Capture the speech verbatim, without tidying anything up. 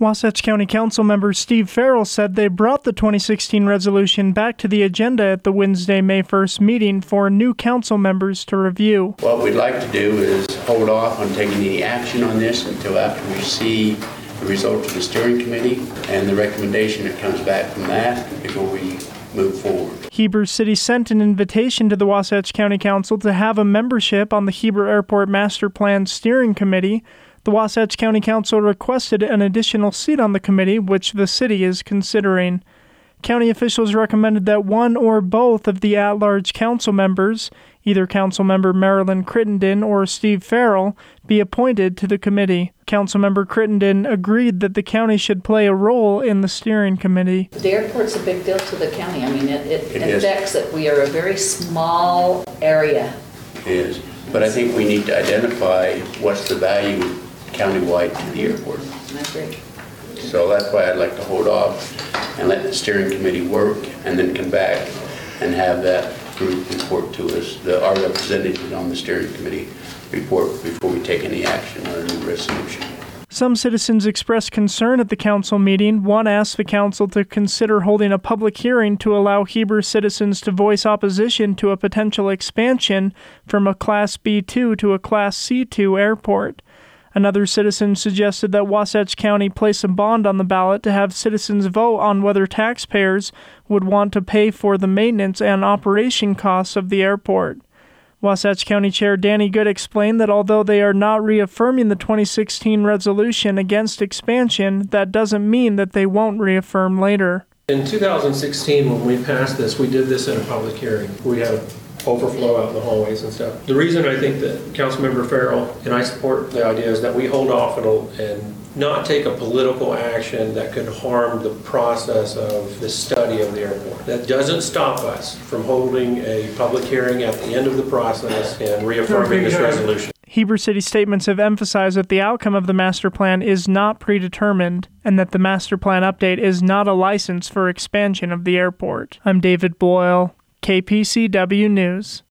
Wasatch County Council member Steve Farrell said they brought the twenty sixteen resolution back to the agenda at the Wednesday, May first meeting for new council members to review. What we'd like to do is hold off on taking any action on this until after we see the results of the steering committee and the recommendation that comes back from that before we move forward. Heber City sent an invitation to the Wasatch County Council to have a membership on the Heber Airport Master Plan Steering Committee. The Wasatch County Council requested an additional seat on the committee, which the city is considering. County officials recommended that one or both of the at-large council members, either Councilmember Marilyn Crittenden or Steve Farrell, be appointed to the committee. Councilmember Crittenden agreed that the county should play a role in the steering committee. The airport's a big deal to the county. I mean, it, it, it affects it. We are a very small area. It is. But I think we need to identify what's the value countywide to the airport. I agree. So that's why I'd like to hold off and let the steering committee work and then come back and have that group report to us, the, our representatives on the steering committee report before we take any action on a new resolution. Some citizens expressed concern at the council meeting. One asked the council to consider holding a public hearing to allow Heber citizens to voice opposition to a potential expansion from a Class B two to a Class C two airport. Another citizen suggested that Wasatch County place a bond on the ballot to have citizens vote on whether taxpayers would want to pay for the maintenance and operation costs of the airport. Wasatch County Chair Danny Good explained that although they are not reaffirming the twenty sixteen resolution against expansion, that doesn't mean that they won't reaffirm later. In two thousand sixteen, when we passed this, we did this in a public hearing. We had overflow out in the hallways and stuff. The reason I think that Councilmember Farrell and I support the idea is that we hold off and, and not take a political action that could harm the process of the study of the airport. That doesn't stop us from holding a public hearing at the end of the process and reaffirming this resolution. Heber City statements have emphasized that the outcome of the master plan is not predetermined and that the master plan update is not a license for expansion of the airport. I'm David Boyle, K P C W News.